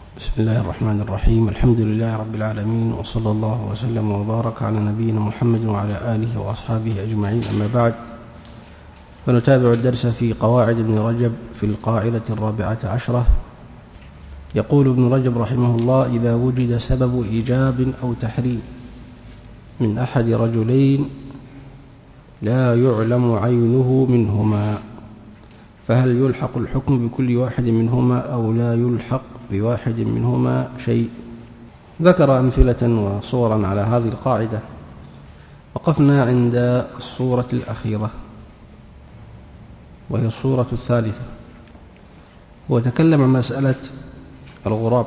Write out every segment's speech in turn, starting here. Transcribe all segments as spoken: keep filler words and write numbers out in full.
بسم الله الرحمن الرحيم. الحمد لله رب العالمين، وصلى الله وسلم وبارك على نبينا محمد وعلى آله وأصحابه أجمعين. أما بعد، فنتابع الدرس في قواعد ابن رجب في القاعدة الرابعة عشرة. يقول ابن رجب رحمه الله: إذا وجد سبب إيجاب أو تحريم من أحد رجلين لا يعلم عينه منهما، فهل يلحق الحكم بكل واحد منهما أو لا يلحق بواحد منهما شيء؟ ذكر أمثلة وصورا على هذه القاعدة. وقفنا عند الصورة الأخيرة وهي الصورة الثالثة، وتكلم عن مسألة الغراب.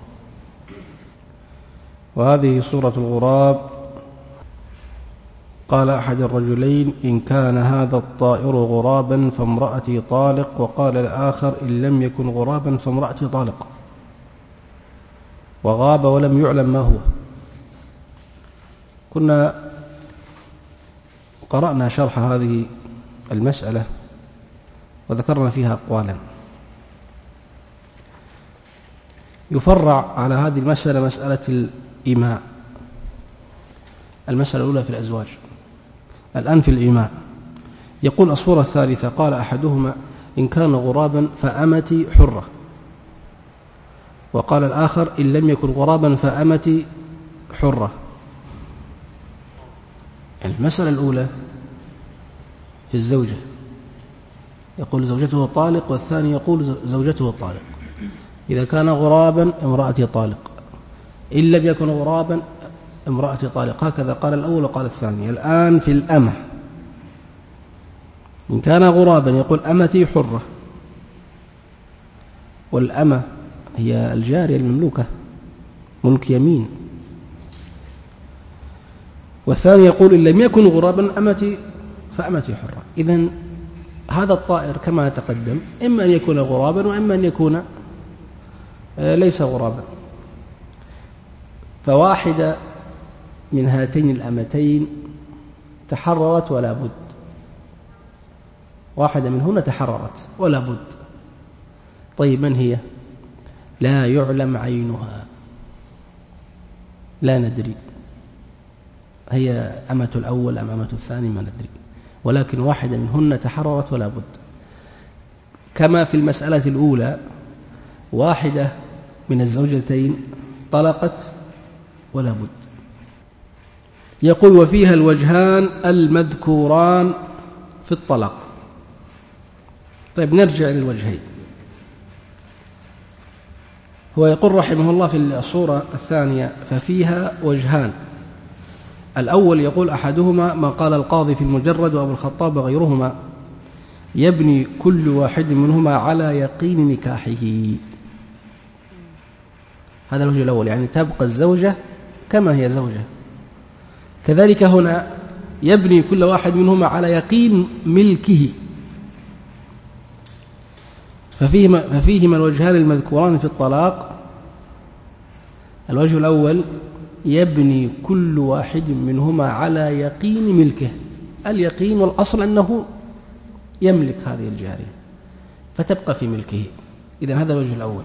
وهذه صورة الغراب: قال أحد الرجلين: إن كان هذا الطائر غرابا فامرأتي طالق، وقال الآخر: إن لم يكن غرابا فامرأتي طالق، وغاب ولم يعلم ما هو. كنا قرأنا شرح هذه المسألة وذكرنا فيها أقوالا. يفرع على هذه المسألة مسألة الإيماء، المسألة الأولى في الأزواج، الآن في الإيماء. يقول الصورة الثالثة: قال أحدهما: إن كان غرابا فأمتي حرة، وقال الآخر: إن لم يكن غرابا فأمتي حرة. يعني المسألة الأولى في الزوجة يقول زوجته طالق، والثاني يقول زوجته طالق. إذا كان غرابا امرأتي طالق، إن لم يكن غرابا امرأتي طالق. هكذا قال الأول وقال الثاني. الآن في الأمة: إن كان غرابا يقول أمتي حرة، والأمة هي الجارية المملوكة، ملك يمين. والثاني يقول إن لم يكن غرابا أمتي فأمتي حرة. إذن هذا الطائر كما تقدم إما أن يكون غرابا وإما أن يكون ليس غرابا. فواحدة من هاتين الأمتين تحررت ولا بد، واحدة منهن تحررت ولا بد. طيب، من هي؟ لا يعلم عينها، لا ندري هي أمة الأول أم أمة الثاني، ما ندري، ولكن واحدة منهن تحررت ولا بد. كما في المسألة الأولى، واحدة من الزوجتين طلقت ولا بد. يقول: وفيها الوجهان المذكوران في الطلاق. طيب، نرجع للوجهين. هو يقول رحمه الله في الصورة الثانية: ففيها وجهان. الأول يقول أحدهما ما قال القاضي في المجرد وأبو الخطاب وغيرهما: يبني كل واحد منهما على يقين نكاحه. هذا الوجه الأول، يعني تبقى الزوجة كما هي زوجة. كذلك هنا يبني كل واحد منهما على يقين ملكه. ففيهما, ففيهما الوجهان المذكوران في الطلاق. الوجه الأول: يبني كل واحد منهما على يقين ملكه. اليقين والأصل أنه يملك هذه الجارية فتبقى في ملكه. إذن هذا الوجه الأول.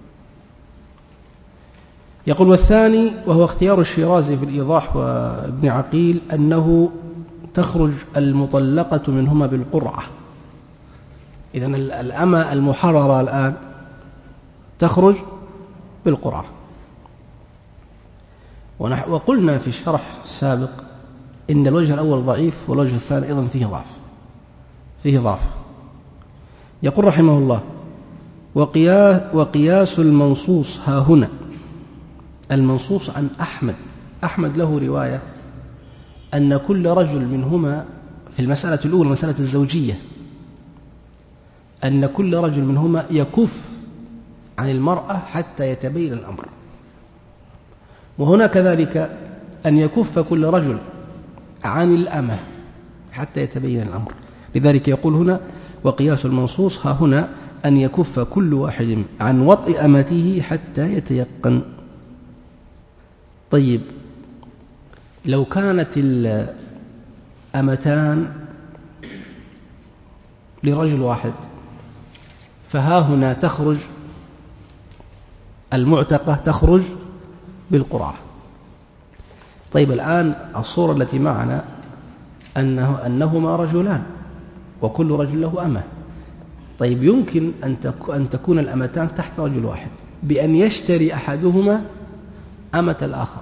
يقول: والثاني وهو اختيار الشيرازي في الإيضاح وابن عقيل أنه تخرج المطلقة منهما بالقرعة. إذن الأمة المحررة الآن تخرج بالقرعة. وقلنا في الشرح السابق إن الوجه الأول ضعيف والوجه الثاني أيضا فيه ضعف فيه ضعف. يقول رحمه الله: وقياس, وقياس المنصوص ها هنا. المنصوص عن أحمد. أحمد له رواية أن كل رجل منهما في المسألة الأولى، مسألة الزوجية، أن كل رجل منهما يكف عن المرأة حتى يتبين الأمر. وهنا كذلك أن يكف كل رجل عن الأمة حتى يتبين الأمر. لذلك يقول هنا: وقياس المنصوص ها هنا أن يكف كل واحد عن وطئ أمته حتى يتيقن. طيب، لو كانت الأمتان لرجل واحد فها هنا تخرج المعتقة تخرج بالقرعة. طيب الآن الصورة التي معنا أنه أنهما رجلان وكل رجل له أمة. طيب يمكن أن تكون الأمتان تحت رجل واحد بأن يشتري أحدهما أمة الآخر.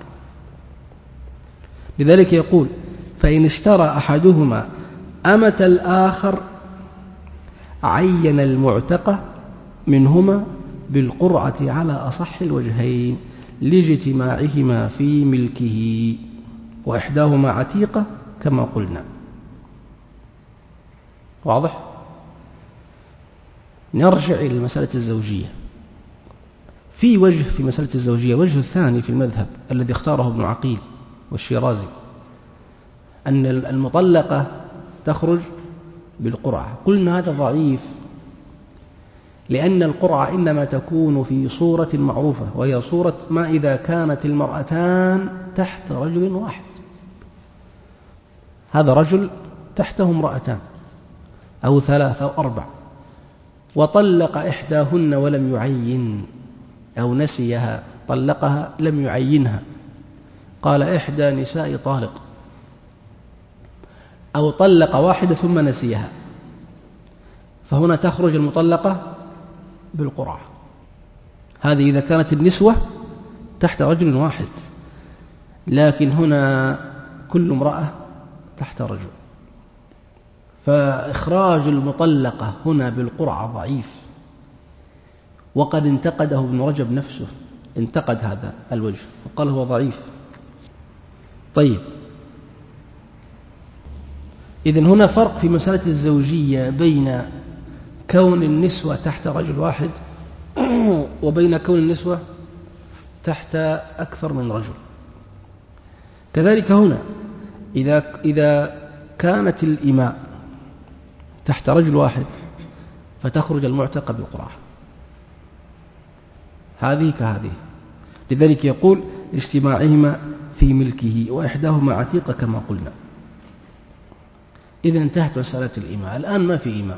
لذلك يقول فإن اشترى أحدهما أمة الآخر عين المعتقة منهما بالقرعة على أصح الوجهين لاجتماعهما في ملكه وإحداهما عتيقة كما قلنا. واضح؟ نرجع إلى مسألة الزوجية. في وجه في مسألة الزوجية، وجه الثاني في المذهب الذي اختاره ابن عقيل والشيرازي، أن المطلقة تخرج بالقرعة. قلنا هذا ضعيف، لأن القرعة إنما تكون في صورة معروفة، وهي صورة ما إذا كانت المرأتان تحت رجل واحد. هذا رجل تحته امرأتان أو ثلاث أو أربع، وطلق إحداهن ولم يعين، أو نسيها طلقها لم يعينها، قال إحدى نساء طالق، أو طلق واحدة ثم نسيها، فهنا تخرج المطلقة بالقرعة. هذه إذا كانت النسوة تحت رجل واحد، لكن هنا كل امرأة تحت رجل، فإخراج المطلقة هنا بالقرعة ضعيف، وقد انتقده ابن رجب نفسه، انتقد هذا الوجه وقال هو ضعيف. طيب إذن هنا فرق في مسألة الزوجية بين كون النسوة تحت رجل واحد وبين كون النسوة تحت أكثر من رجل. كذلك هنا إذا إذا كانت الإماء تحت رجل واحد فتخرج المعتقة بالقرعة، هذه كهذه. لذلك يقول اجتماعهما في ملكه وإحداهما عتيقة كما قلنا. إذا انتهت مسألة الإماء. الآن ما في إماء،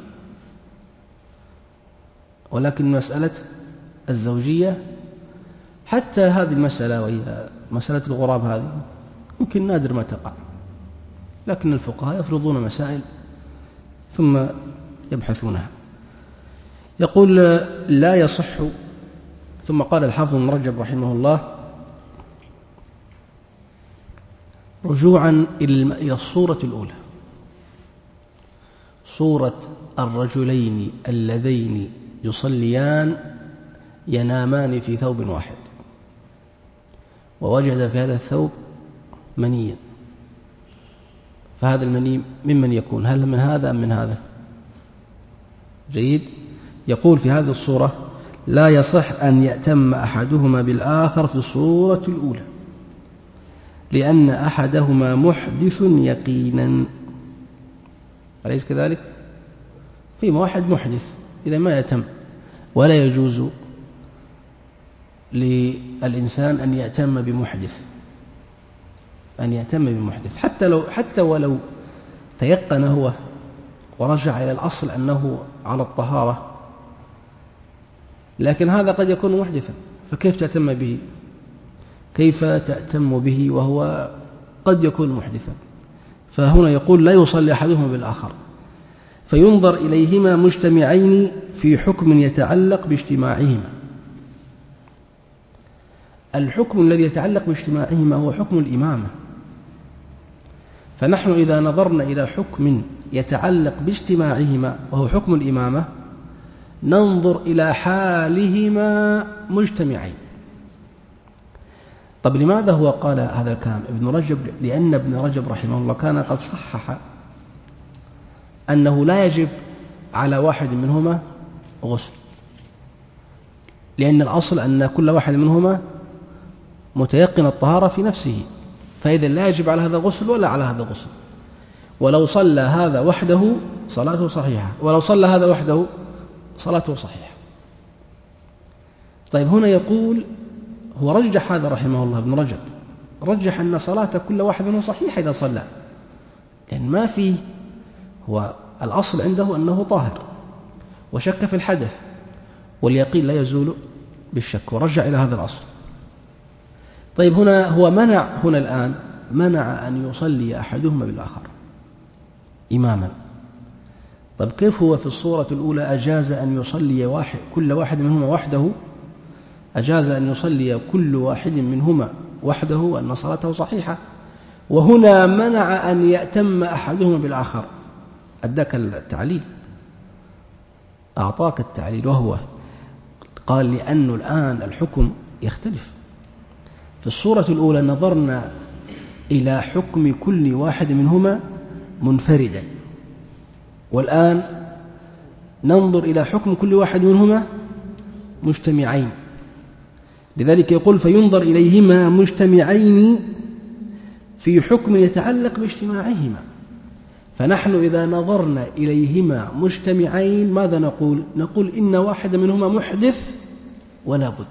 ولكن مسألة الزوجية حتى هذه المسألة وهي مسألة الغراب هذه يمكن نادر ما تقع، لكن الفقهاء يفرضون مسائل ثم يبحثونها. يقول لا يصح. ثم قال الحافظ ابن رجب رحمه الله رجوعا إلى الصورة الأولى، صورة الرجلين اللذين يصليان ينامان في ثوب واحد، ووجد في هذا الثوب منيا، فهذا المني ممن يكون؟ هل من هذا أم من هذا؟ جيد. يقول في هذه الصورة لا يصح أن يأتم أحدهما بالآخر في الصورة الأولى، لأن أحدهما محدث يقينا، أليس كذلك؟ في واحد محدث، إذا ما يتم، ولا يجوز للإنسان أن يأتم بمحدث، أن يأتم بمحدث حتى لو حتى ولو تيقن هو ورجع إلى الأصل أنه على الطهارة، لكن هذا قد يكون محدثا، فكيف تأتم به؟ كيف تأتم به وهو قد يكون محدثا؟ فهنا يقول لا يصلي أحدهما بالآخر، فينظر إليهما مجتمعين في حكم يتعلق باجتماعهما. الحكم الذي يتعلق باجتماعهما هو حكم الإمامة، فنحن إذا نظرنا إلى حكم يتعلق باجتماعهما وهو حكم الإمامة ننظر إلى حالهما مجتمعين. طب لماذا هو قال هذا الكلام ابن رجب؟ لأن ابن رجب رحمه الله كان قد صحح أنه لا يجب على واحد منهما غسل، لأن الأصل أن كل واحد منهما متيقن الطهارة في نفسه، فإذا لا يجب على هذا غسل ولا على هذا غسل. ولو صلى هذا وحده صلاته صحيحة، ولو صلى هذا وحده صلاته صحيحة. طيب هنا يقول هو رجح هذا رحمه الله ابن رجب، رجح أن صلاة كل واحد منه صحيحة إذا صلى، لأن ما فيه، هو الأصل عنده أنه طاهر وشك في الحدث، واليقين لا يزول بالشك ورجع إلى هذا الأصل. طيب هنا هو منع هنا الآن منع أن يصلي أحدهما بالآخر إماما. طيب كيف هو في الصورة الأولى أجاز أن يصلي واحد كل واحد منهما وحده، أجاز أن يصلي كل واحد منهما وحده وأن صلاته صحيحة، وهنا منع أن يأتم أحدهما بالآخر. أداك التعليل، أعطاك التعليل، وهو قال لأنه الآن الحكم يختلف. في الصورة الأولى نظرنا إلى حكم كل واحد منهما منفردا، والآن ننظر إلى حكم كل واحد منهما مجتمعين. لذلك يقول فينظر إليهما مجتمعين في حكم يتعلق باجتماعهما. فنحن إذا نظرنا إليهما مجتمعين ماذا نقول؟ نقول إن واحد منهما محدث ولا بد.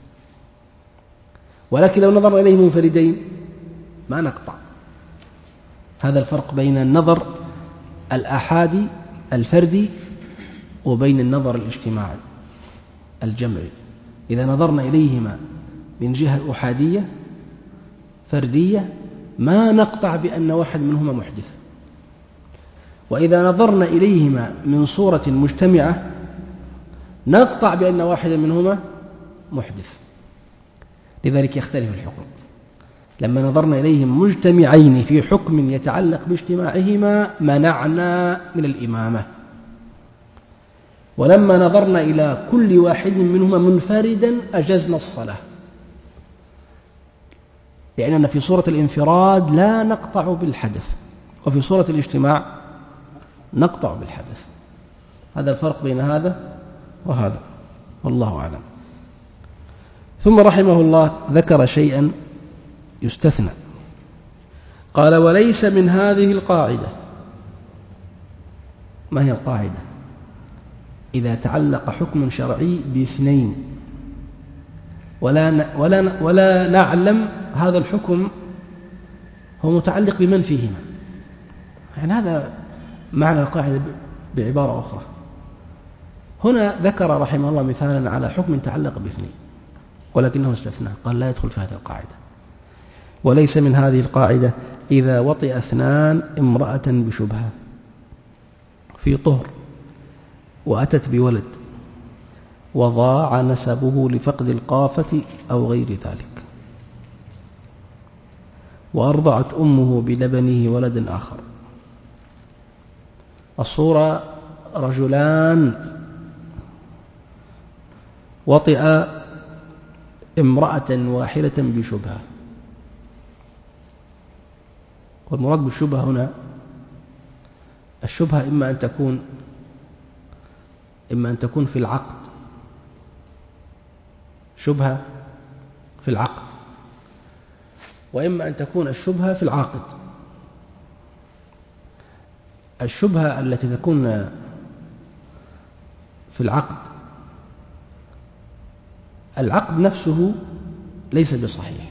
ولكن لو نظرنا إليه منفردين ما نقطع. هذا الفرق بين النظر الآحادي الفردي وبين النظر الاجتماعي الجمعي. إذا نظرنا إليهما من جهة أحادية فردية ما نقطع بأن واحد منهما محدث، وإذا نظرنا إليهما من صورة مجتمعة نقطع بأن واحد منهما محدث. لذلك يختلف الحكم. لما نظرنا إليهم مجتمعين في حكم يتعلق باجتماعهما منعنا من الإمامة، ولما نظرنا إلى كل واحد منهما منفردا أجزنا الصلاة، لأننا في صورة الانفراد لا نقطع بالحدث، وفي صورة الاجتماع نقطع بالحدث. هذا الفرق بين هذا وهذا، والله أعلم. ثم رحمه الله ذكر شيئا يستثنى، قال وليس من هذه القاعدة. ما هي القاعدة؟ إذا تعلق حكم شرعي باثنين ولا ولا ولا نعلم هذا الحكم هو متعلق بمن فيهما، يعني هذا معنى القاعدة بعبارة أخرى. هنا ذكر رحمه الله مثالا على حكم تعلق باثنين ولكنه استثنى، قال لا يدخل في هذه القاعدة. وليس من هذه القاعدة إذا وطئ اثنان امرأة بشبهة في طهر وأتت بولد وضاع نسبه لفقد القافة أو غير ذلك، وأرضعت أمه بلبنه ولد آخر. الصورة رجلان وطئ امرأة واحدة بشبهة، والمراد بالشبهة هنا الشبهة إما أن تكون إما أن تكون في العقد، شبهة في العقد، وإما أن تكون الشبهة في العاقد. الشبهة التي تكون في العقد، العقد نفسه ليس بصحيح،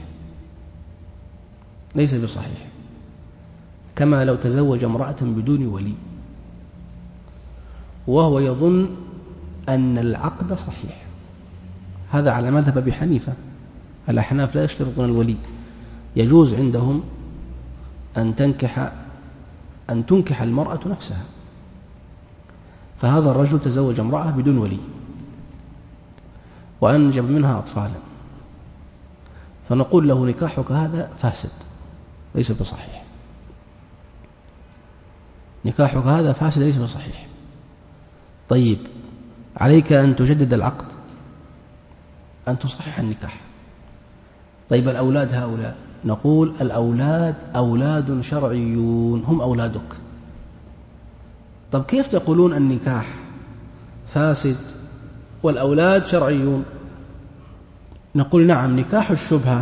ليس بصحيح، كما لو تزوج امرأة بدون ولي وهو يظن أن العقد صحيح. هذا على مذهب أبي حنيفة. الأحناف لا يشترطون الولي، يجوز عندهم أن تنكح أن تنكح المرأة نفسها. فهذا الرجل تزوج امرأة بدون ولي وأنجب منها أطفالا، فنقول له نكاحك هذا فاسد ليس بصحيح، نكاحك هذا فاسد ليس بصحيح. طيب عليك أن تجدد العقد، أن تصحح النكاح. طيب الأولاد هؤلاء، نقول الأولاد أولاد شرعيون هم أولادك. طب كيف تقولون النكاح فاسد والأولاد شرعيون؟ نقول نعم، نكاح الشبهة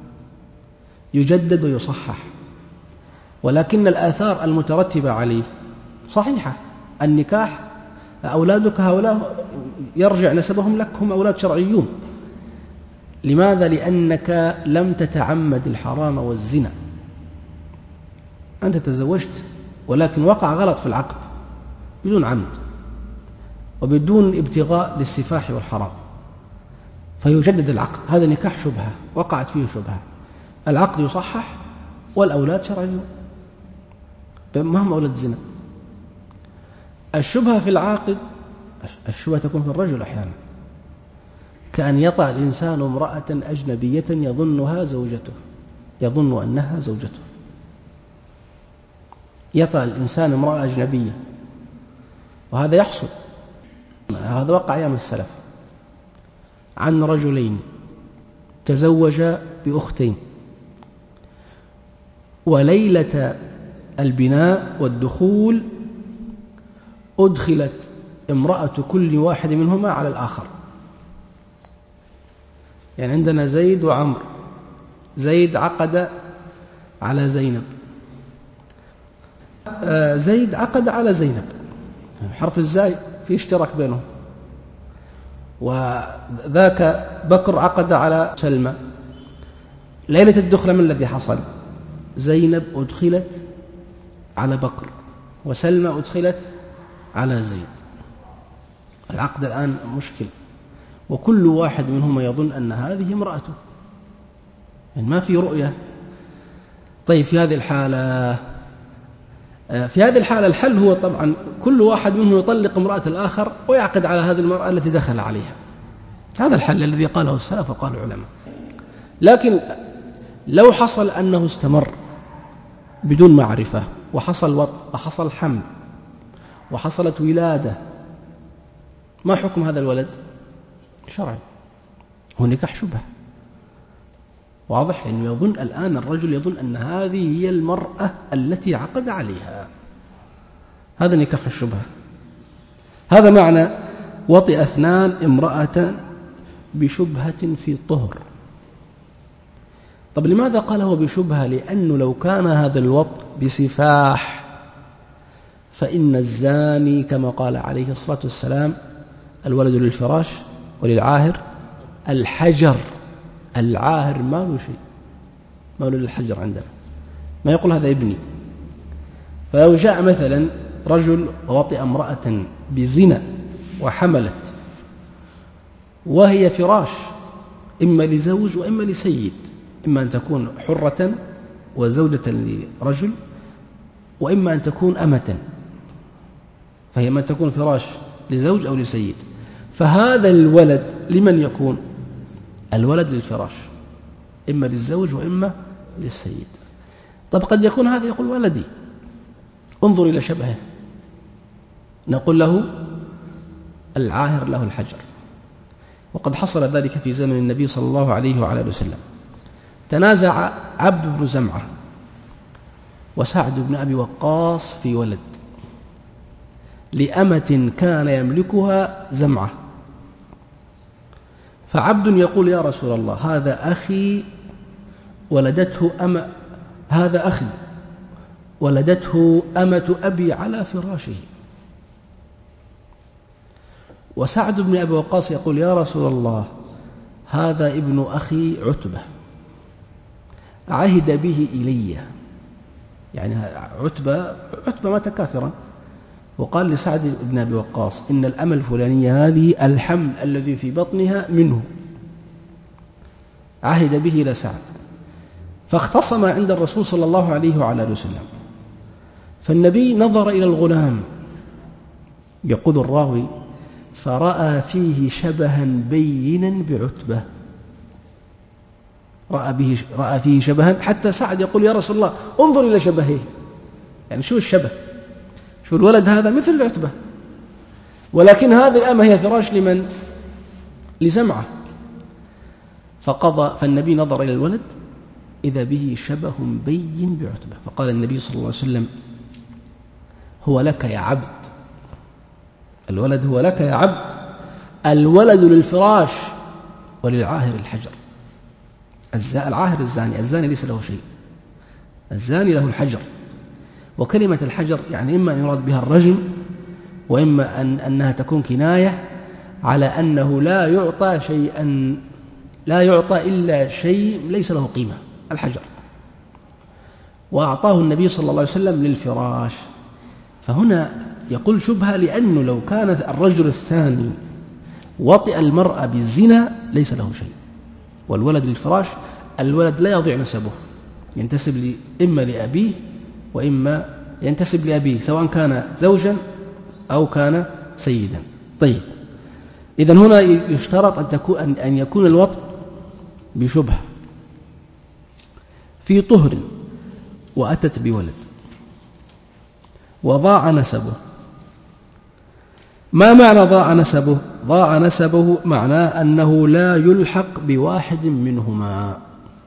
يجدد ويصحح، ولكن الآثار المترتبة عليه صحيحة. النكاح أولادك هؤلاء يرجع نسبهم لك، هم أولاد شرعيون. لماذا؟ لأنك لم تتعمد الحرام والزنا، أنت تزوجت ولكن وقع غلط في العقد بدون عمد وبدون ابتغاء للسفاح والحرام. فيجدد العقد. هذا نكاح شبهة وقعت فيه شبهة، العقد يصحح والأولاد شرعيون مهما أولاد زنا. الشبهة في العاقد، الشبهة تكون في الرجل أحيانا، كأن يطأ الإنسان امرأة أجنبية يظنها زوجته، يظن أنها زوجته. يطأ الإنسان امرأة أجنبية، وهذا يحصل. هذا وقع أيام السلف عن رجلين تزوجا بأختين، وليلة البناء والدخول أدخلت امرأة كل واحد منهما على الآخر. يعني عندنا زيد وعمر، زيد عقد على زينب، زيد عقد على زينب، حرف الزاي في اشتراك بينهم، وذاك بكر عقد على سلمى. ليلة الدخلة من الذي حصل؟ زينب أدخلت على بكر، وسلمى أدخلت على زيد. العقد الآن مشكل، وكل واحد منهما يظن أن هذه امرأته، يعني ما في رؤية. طيب في هذه الحالة في هذه الحالة الحل هو طبعا كل واحد منهم يطلق امرأة الآخر ويعقد على هذه المرأة التي دخل عليها. هذا الحل الذي قاله السلف وقال العلماء. لكن لو حصل أنه استمر بدون معرفة، وحصل وطء وحصل حمل وحصلت ولادة، ما حكم هذا الولد؟ شرعي، هو نكاح شبهة واضح، لأنه يعني يظن الآن الرجل يظن أن هذه هي المرأة التي عقد عليها. هذا نكاح الشبهة. هذا معنى وطئ اثنان امرأة بشبهة في طهر. طب لماذا قال هو بشبهة؟ لأنه لو كان هذا الوطء بسفاح فإن الزاني كما قال عليه الصلاة والسلام الولد للفراش وللعاهر الحجر. العاهر ما له شيء، ما له للحجر عندنا، ما يقول هذا ابني. فلو جاء مثلا رجل ووطئ امرأة بزنا وحملت وهي فراش إما لزوج وإما لسيد، إما أن تكون حرة وزوجة لرجل، وإما أن تكون أمة، فهي من تكون فراش لزوج أو لسيد. فهذا الولد لمن يكون؟ الولد للفراش، إما للزوج وإما للسيد. طب قد يكون هذا يقول ولدي، انظر إلى شبهه، نقول له العاهر له الحجر. وقد حصل ذلك في زمن النبي صلى الله عليه وعلى اله وسلم. تنازع عبد بن زمعة وسعد بن أبي وقاص في ولد لأمة كان يملكها زمعة. فعبد يقول يا رسول الله هذا أخي ولدته أم هذا أخي ولدته أمة أبي على فراشه. وسعد بن أبي وقاص يقول يا رسول الله هذا ابن أخي عتبة عهد به إلي، يعني عتبة عتبة مات كافرا، وقال لسعد بن أبي وقاص إن الأمة الفلانية هذه الحمل الذي في بطنها منه، عهد به إلى سعد. فاختصم عند الرسول صلى الله عليه وعلى اله وسلم، فالنبي نظر إلى الغلام، يقول الراوي فرأى فيه شبها بينا بعتبة، رأى, به رأى فيه شبها، حتى سعد يقول يا رسول الله انظر إلى شبهه، يعني شو الشبه، شو الولد هذا مثل عتبة، ولكن هذه الأمة هي فراش لمن؟ لزمعة. فقضى فالنبي نظر إلى الولد إذا به شبه بين بعتبة، فقال النبي صلى الله عليه وسلم هو لك يا عبد، الولد هو لك يا عبد، الولد للفراش وللعاهر الحجر. العاهر الزاني، الزاني ليس له شيء، الزاني له الحجر. وكلمة الحجر يعني إما أن يراد بها الرجم، وإما أن أنها تكون كناية على أنه لا يعطى شيئا، لا يعطى إلا شيء ليس له قيمة، الحجر. وأعطاه النبي صلى الله عليه وسلم للفراش. فهنا يقول شبهة، لأنه لو كان الرجل الثاني وطئ المرأة بالزنا ليس له شيء. والولد للفراش، الولد لا يضيع نسبه، ينتسب إما لأبيه وإما ينتسب لأبيه، سواء كان زوجا أو كان سيدا. طيب، إذن هنا يشترط أن, تكون أن يكون الوطء بشبهة في طهر وأتت بولد وضاع نسبه. ما معنى ضاع نسبه؟ ضاع نسبه معناه أنه لا يلحق بواحد منهما،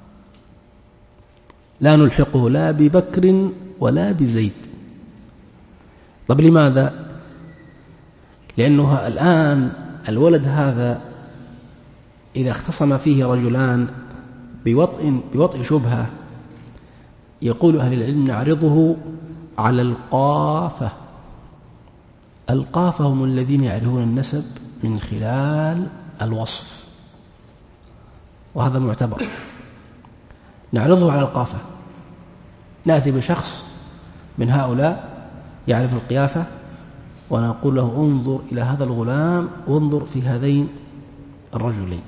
لا نلحقه لا ببكر ولا بزيد. طب لماذا؟ لأنه الآن الولد هذا إذا اختصم فيه رجلان بوطء, بوطء شبهة، يقول أهل العلم نعرضه على القافة. القافة هم الذين يعرفون النسب من خلال الوصف، وهذا معتبر. نعرضه على القافة، نأتي بشخص من هؤلاء يعرف القيافة ونقول له انظر إلى هذا الغلام وانظر في هذين الرجلين.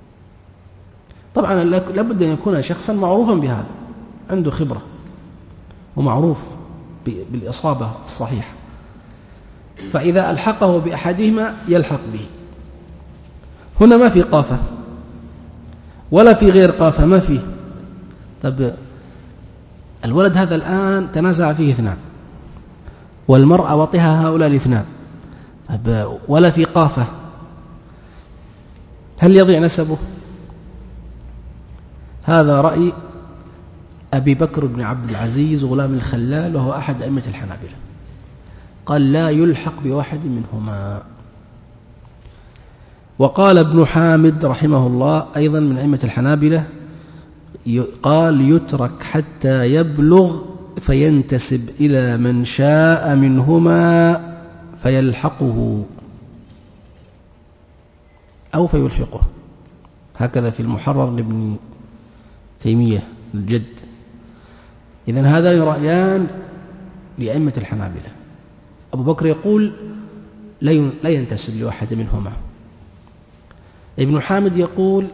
طبعا لابد أن يكون شخصا معروفا بهذا، عنده خبرة ومعروف بالإصابة الصحيحة، فإذا ألحقه بأحدهما يلحق به. هنا ما في قافة ولا في غير قافة، ما فيه. طب الولد هذا الآن تنازع فيه اثنان، والمرأة وطئها هؤلاء الاثنان، طب ولا في قافة، هل يضيع نسبه؟ هذا رأي أبي بكر بن عبد العزيز غلام الخلال، وهو أحد أئمة الحنابلة، قال لا يلحق بواحد منهما. وقال ابن حامد رحمه الله أيضا من أئمة الحنابلة، قال يترك حتى يبلغ فينتسب إلى من شاء منهما فيلحقه أو فيلحقه. هكذا في المحرر لابن تيمية الجد. إذن هذا رأيان لأئمة الحنابلة. أبو بكر يقول لا ينتسب لواحد منهما، ابن حامد يقول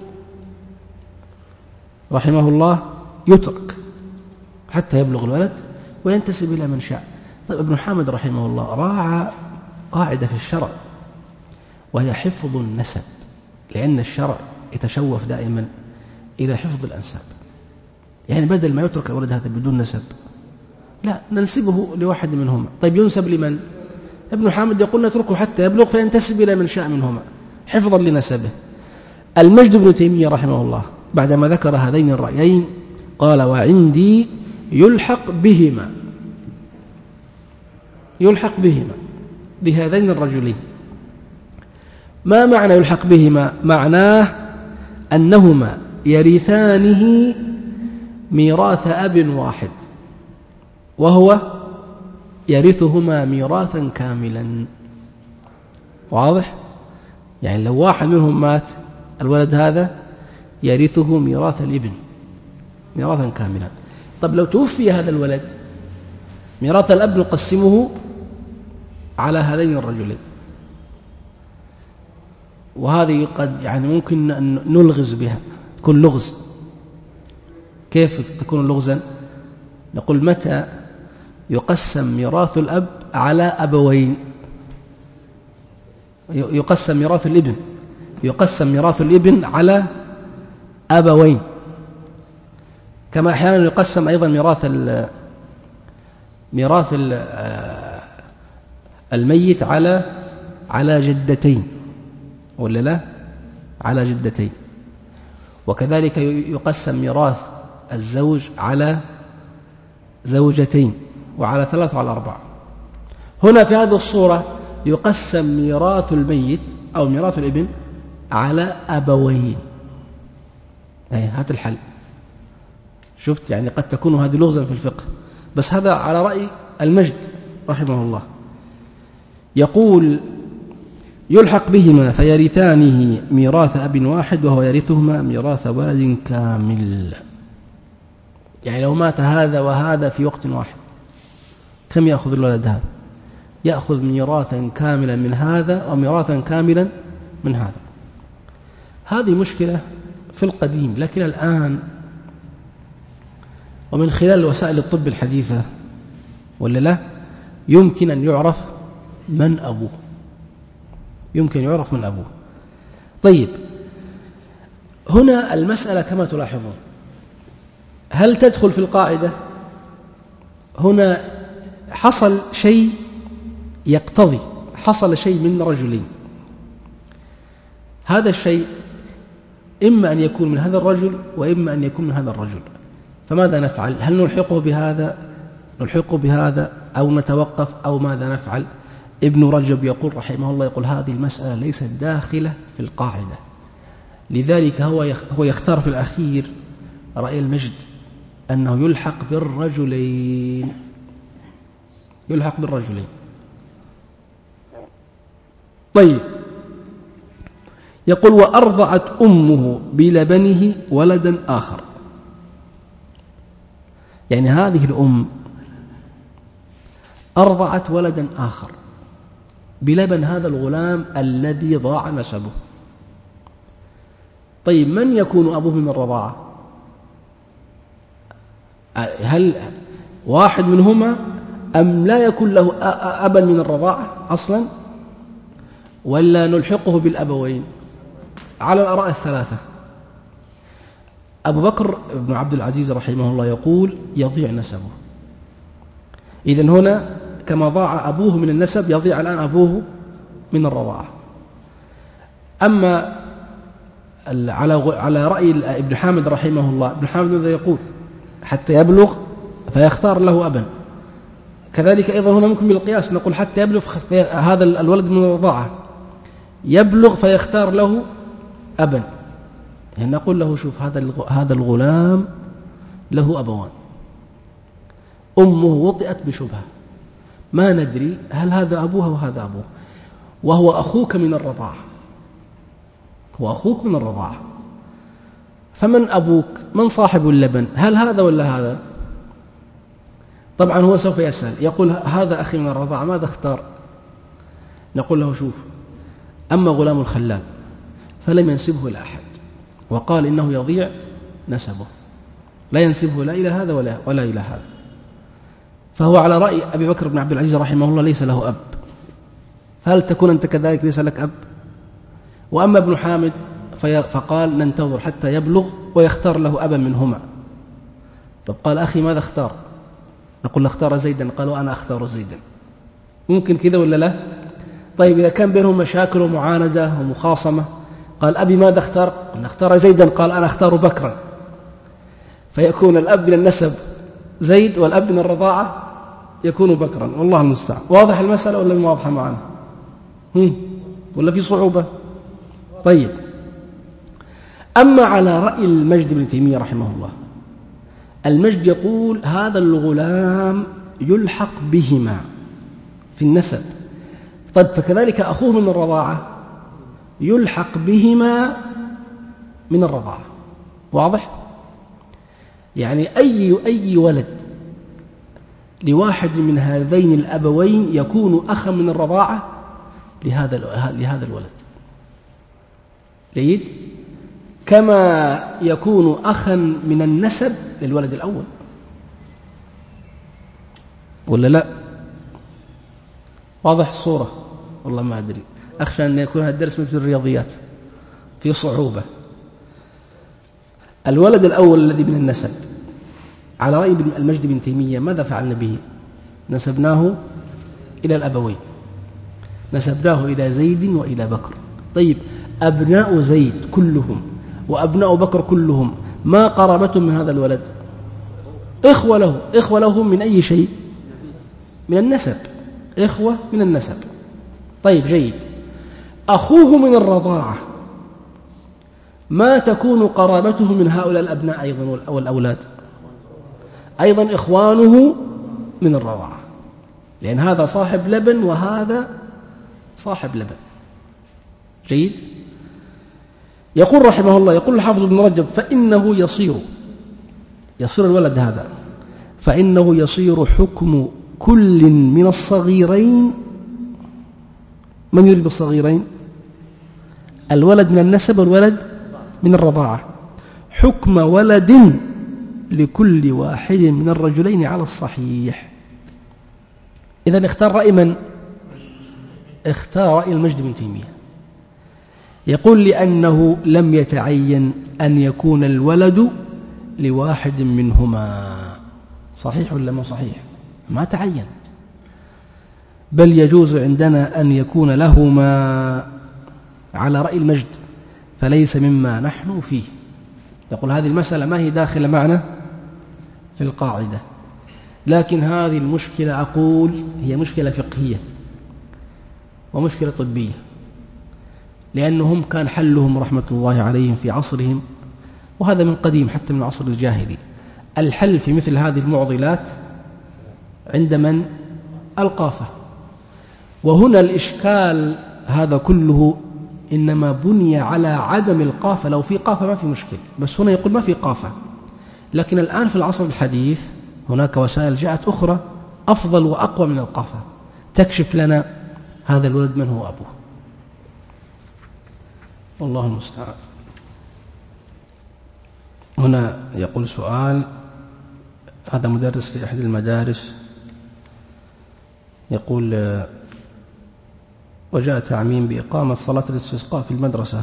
رحمه الله يترك حتى يبلغ الولد وينتسب إلى من شاء. طيب ابن حامد رحمه الله راعى قاعدة في الشرع وهي حفظ النسب، لأن الشرع يتشوف دائما إلى حفظ الأنساب. يعني بدل ما يترك الولد هذا بدون نسب، لا ننسبه لواحد منهما. طيب ينسب لمن؟ ابن حامد يقول نتركه حتى يبلغ فينتسب إلى من شاء منهما حفظا لنسبه. المجد بن تيمية رحمه الله بعدما ذكر هذين الرأيين قال وعندي يلحق بهما، يلحق بهما بهذين الرجلين. ما معنى يلحق بهما؟ معناه أنهما يرثانه ميراث أب واحد، وهو يرثهما ميراثا كاملا. واضح؟ يعني لو واحد منهم مات الولد هذا يرثه ميراث الابن ميراثا كاملا. طب لو توفي هذا الولد ميراث الأب نقسمه على هذين الرجلين، وهذه قد يعني ممكن أن نلغز بها، تكون لغز. كيف تكون لغزا؟ نقول متى يقسم ميراث الأب على أبوين؟ يقسم ميراث الابن يقسم ميراث الابن على أبوين، كما أحيانا يقسم أيضا ميراث ميراث الميت على على جدتين، ولا لا؟ على جدتين. وكذلك يقسم ميراث الزوج على زوجتين وعلى ثلاث وعلى أربع. هنا في هذه الصورة يقسم ميراث الميت أو ميراث الابن على أبوين. أي هات الحل. شفت؟ يعني قد تكون هذه لغزا في الفقه، بس هذا على رأي المجد رحمه الله. يقول يلحق بهما فيرثانه ميراث أب واحد وهو يرثهما ميراث ولد كامل. يعني لو مات هذا وهذا في وقت واحد كم يأخذ الولد هذا؟ يأخذ ميراثا كاملا من هذا وميراثا كاملا من هذا. هذه مشكلة في القديم، لكن الآن ومن خلال وسائل الطب الحديثة ولا لا يمكن أن يعرف من أبوه، يمكن يعرف من أبوه. طيب هنا المسألة كما تلاحظون هل تدخل في القاعدة؟ هنا حصل شيء يقتضي، حصل شيء من رجلين، هذا الشيء إما أن يكون من هذا الرجل وإما أن يكون من هذا الرجل، فماذا نفعل؟ هل نلحقه بهذا نلحقه بهذا أو نتوقف أو ماذا نفعل؟ ابن رجب يقول رحمه الله، يقول هذه المسألة ليست داخلة في القاعدة، لذلك هو هو يختار في الأخير رأي المجد أنه يلحق بالرجلين، يلحق بالرجلين. طيب يقول وأرضعت أمه بلبنه ولدا آخر، يعني هذه الأم أرضعت ولدا آخر بلبن هذا الغلام الذي ضاع نسبه. طيب من يكون أبوه من الرضاعة؟ هل واحد منهما أم لا يكون له أبا من الرضاعة أصلا، ولا نلحقه بالأبوين؟ على الآراء الثلاثة. أبو بكر بن عبد العزيز رحمه الله يقول يضيع نسبه، إذن هنا كما ضاع أبوه من النسب يضيع الآن أبوه من الرضاعة. أما على على رأي ابن حامد رحمه الله، ابن حامد ماذا يقول؟ حتى يبلغ فيختار له أبا. كذلك أيضا هنا ممكن بالقياس نقول حتى يبلغ هذا الولد من الرضاعة يبلغ فيختار له أبا، يعني نقول له شوف هذا هذا الغلام له أبوان، أمه وطئت بشبهة، ما ندري هل هذا أبوها وهذا أبوه، وهو أخوك من الرضاعة، هو أخوك من الرضاعة، فمن أبوك؟ من صاحب اللبن؟ هل هذا ولا هذا؟ طبعا هو سوف يسأل يقول هذا أخي من الرضاعة ماذا اختار؟ نقول له شوف، أما غلام الخلال فلم ينسبه إلى أحد وقال إنه يضيع نسبه، لا ينسبه لا إلى هذا ولا, ولا إلى هذا، فهو على رأي أبي بكر بن عبد العزيز رحمه الله ليس له أب، فهل تكون أنت كذلك ليس لك أب؟ وأما ابن حامد فقال ننتظر حتى يبلغ ويختار له أبا منهما. طب قال أخي ماذا اختار؟ نقول اختار زيدا، قال وأنا أختار زيدا. ممكن كذا ولا لا؟ طيب إذا كان بينهم مشاكل ومعاندة ومخاصمة، قال أبي ماذا اختار؟ قلنا اختار زيدا، قال أنا اختار بكرا، فيكون الأب من النسب زيد والأب من الرضاعة يكون بكرا، والله المستعان. واضح المسألة ولا مو واضحة معنا؟ هم؟ ولا في صعوبة؟ طيب أما على رأي المجد بن تيمية رحمه الله، المجد يقول هذا الغلام يلحق بهما في النسب. طيب فكذلك أخوه من الرضاعة يلحق بهما من الرضاعة، واضح؟ يعني أي أي ولد لواحد من هذين الأبوين يكون أخا من الرضاعة لهذا لهذا الولد، جيد؟ كما يكون أخا من النسب للولد الأول، ولا لا؟ واضح الصورة؟ والله ما أدري، أخشى أن يكون هذا الدرس مثل الرياضيات في صعوبة. الولد الأول الذي من النسب على رأي المجد بن تيمية ماذا فعلنا به؟ نسبناه إلى الأبوين، نسبناه إلى زيد وإلى بكر. طيب أبناء زيد كلهم وأبناء بكر كلهم ما قرابتهم من هذا الولد؟ إخوة له، إخوة له من أي شيء؟ من النسب، إخوة من النسب. طيب جيد، أخوه من الرضاعة ما تكون قرابته من هؤلاء الأبناء أيضا والأولاد؟ أيضا إخوانه من الرضاعة، لأن هذا صاحب لبن وهذا صاحب لبن، جيد؟ يقول رحمه الله، يقول الحافظ ابن رجب فإنه يصير يصير الولد هذا فإنه يصير حكم كل من الصغيرين. من يريد بالصغيرين؟ الولد من النسب والولد من الرضاعة. حكم ولد لكل واحد من الرجلين على الصحيح. إذن اختار رأي من؟ اختار رأي المجد بن تيمية، يقول لأنه لم يتعين أن يكون الولد لواحد منهما. صحيح ولا ما صحيح؟ ما تعين، بل يجوز عندنا أن يكون لهما على رأي المجد، فليس مما نحن فيه. يقول هذه المسألة ما هي داخلة معنا في القاعدة، لكن هذه المشكلة أقول هي مشكلة فقهية ومشكلة طبية، لأنهم كان حلهم رحمة الله عليهم في عصرهم، وهذا من قديم حتى من العصر الجاهلي، الحل في مثل هذه المعضلات عند من؟ القافة. وهنا الإشكال هذا كله إنما بني على عدم القافة. لو في قافة ما في مشكل، بس هنا يقول ما في قافة. لكن الآن في العصر الحديث هناك وسائل جاءت أخرى أفضل وأقوى من القافة تكشف لنا هذا الولد من هو أبوه. والله المستعان. هنا يقول سؤال، هذا مدرس في أحد المدارس، يقول وجاء تعميم بإقامة صلاة الاستسقاء في المدرسة،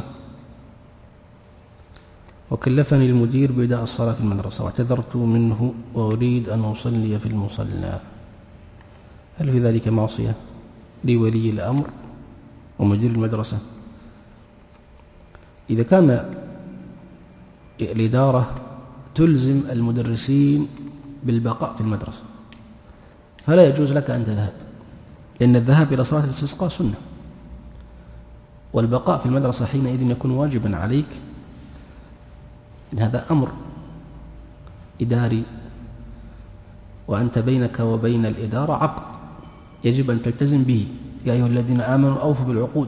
وكلفني المدير بإداء الصلاة في المدرسة، واعتذرت منه وأريد أن أصلي في المصلى، هل في ذلك معصية لولي الأمر ومدير المدرسة؟ إذا كان الإدارة تلزم المدرسين بالبقاء في المدرسة فلا يجوز لك أن تذهب، لأن الذهاب إلى صلاة الاستسقاء سنة، والبقاء في المدرسة حينئذ يكون واجبا عليك، إن هذا أمر إداري، وأنت بينك وبين الإدارة عقد يجب أن تلتزم به، يا أيها الذين آمنوا أوفوا بالعقود،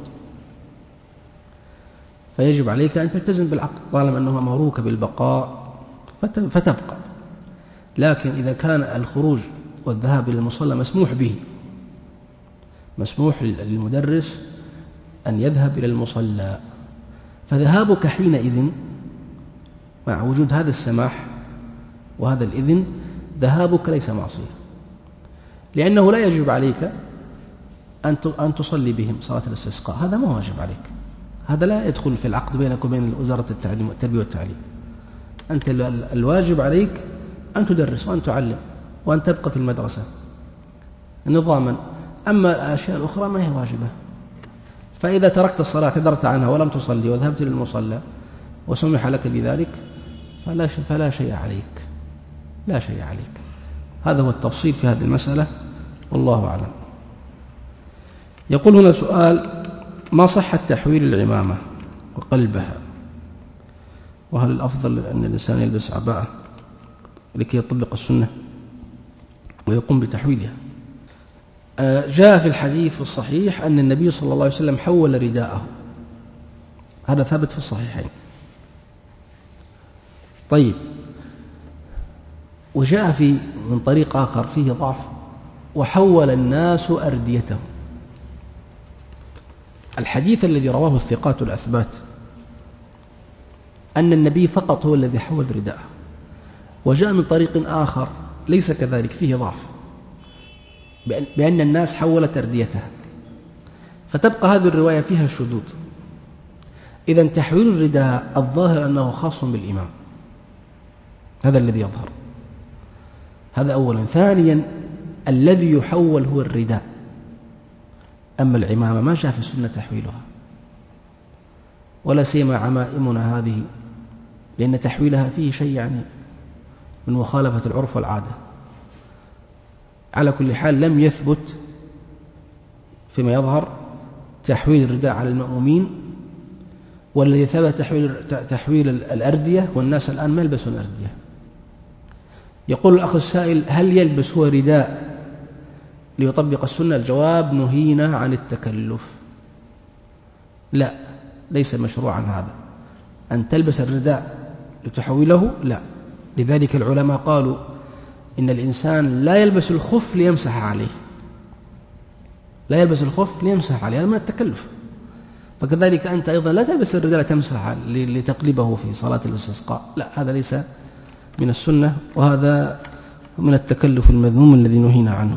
فيجب عليك أن تلتزم بالعقد طالما أنه أمروك بالبقاء فتبقى. لكن إذا كان الخروج والذهاب إلى المصلى مسموح به، مسموح للمدرس أن يذهب إلى المصلى، فذهابك حينئذ مع وجود هذا السماح وهذا الإذن ذهابك ليس معصية، لأنه لا يجب عليك أن تصلي بهم صلاة الاستسقاء، هذا ما واجب عليك، هذا لا يدخل في العقد بينك وبين وزارة التعليم والتربية والتعليم. أنت الواجب عليك أن تدرس وأن تعلم وأن تبقى في المدرسة نظاما، أما الأشياء الأخرى ما هي واجبة. فإذا تركت الصلاة اعتذرت عنها ولم تصلي وذهبت للمصلى وسمح لك بذلك فلا شيء, فلا شيء عليك، لا شيء عليك. هذا هو التفصيل في هذه المسألة، والله أعلم. يقول هنا سؤال، ما صحة تحويل العمامة وقلبها، وهل الأفضل أن الإنسان يلبس عباءة لكي يطبق السنة ويقوم بتحويلها؟ جاء في الحديث الصحيح أن النبي صلى الله عليه وسلم حول رداءه، هذا ثابت في الصحيحين. طيب، وجاء في من طريق آخر فيه ضعف، وحول الناس أرديتهم. الحديث الذي رواه الثقات الأثبات أن النبي فقط هو الذي حول رداءه، وجاء من طريق آخر ليس كذلك فيه ضعف بأن الناس حولت أرديتها، فتبقى هذه الرواية فيها شذوذ. إذن تحويل الرداء الظاهر أنه خاص بالإمام، هذا الذي يظهر، هذا أولا. ثانيا، الذي يحول هو الرداء، أما العمامة ما جاء في السنة تحويلها، ولا سيما عمائمنا هذه، لأن تحويلها فيه شيء يعني من مخالفة العرف والعادة. على كل حال لم يثبت فيما يظهر تحويل الرداء على المأمومين، والذي ثبت تحويل, تحويل الأردية، والناس الآن ما يلبسون الأردية. يقول الأخ السائل، هل يلبس هو رداء ليطبق السنة؟ الجواب، نهينا عن التكلف، لا، ليس مشروعا هذا أن تلبس الرداء لتحوله، لا. لذلك العلماء قالوا إن الإنسان لا يلبس الخف ليمسح عليه، لا يلبس الخف ليمسح عليه، هذا من التكلف. فكذلك أنت أيضا لا تلبس الرداء تمسح لتقلبه في صلاة الاستسقاء، لا، هذا ليس من السنة، وهذا من التكلف المذموم الذي نهينا عنه.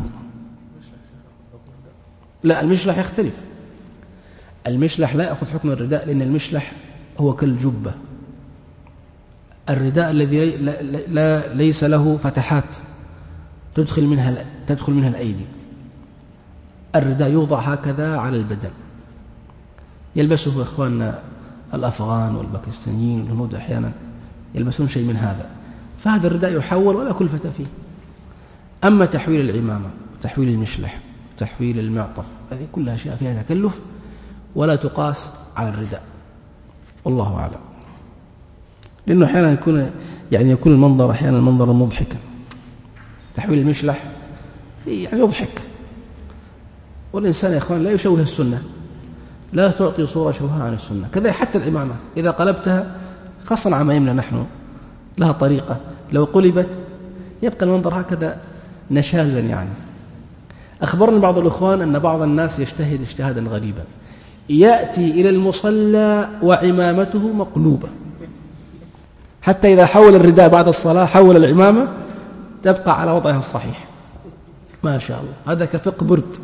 لا، المشلح يختلف. المشلح لا يأخذ حكم الرداء، لأن المشلح هو كالجبة. الرداء الذي لا لا ليس له فتحات تدخل منها تدخل منها الأيدي. الرداء يوضع هكذا على البدن، يلبسه إخواننا الأفغان والباكستانيين والهنود أحيانا يلبسون شيء من هذا، فهذا الرداء يحول ولا كلفة فيه. أما تحويل العمامة، تحويل المشلح، تحويل المعطف، هذه كلها أشياء فيها تكلف ولا تقاس على الرداء، والله أعلم. لأنه أحيانا يكون يعني يكون المنظر أحيانا منظرا مضحكا. تحويل المشلح في يعني يضحك، والإنسان يا إخوان لا يشوه السنة، لا تعطي صورة شوهة عن السنة. كذا حتى الإمامة إذا قلبتها، خاصة عمائمنا نحن لها طريقة، لو قلبت يبقى المنظر هكذا نشازا. يعني أخبرني بعض الإخوان أن بعض الناس يجتهد اجتهادا غريبا، يأتي إلى المصلى وعمامته مقلوبة، حتى إذا حول الرداء بعد الصلاة حول العمامة تبقى على وضعها الصحيح. ما شاء الله، هذا كفقه برد.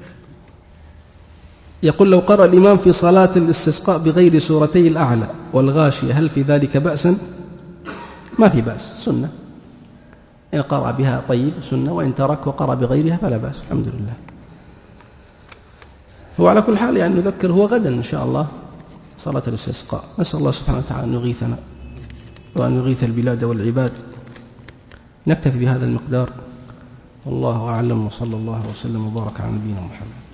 يقول: لو قرأ الإمام في صلاة الاستسقاء بغير سورتي الأعلى والغاشية هل في ذلك بأس؟ ما في بأس، سنة. إن قرأ بها طيب سنة، وإن ترك وقرأ بغيرها فلا بأس، الحمد لله. وعلى كل حال يعني نذكر هو غدا إن شاء الله صلاة الاستسقاء، نسأل الله سبحانه وتعالى أن يغيثنا وأن يغيث البلاد والعباد. نكتفي بهذا المقدار، والله أعلم، وصلى الله وسلم وبارك على نبينا محمد.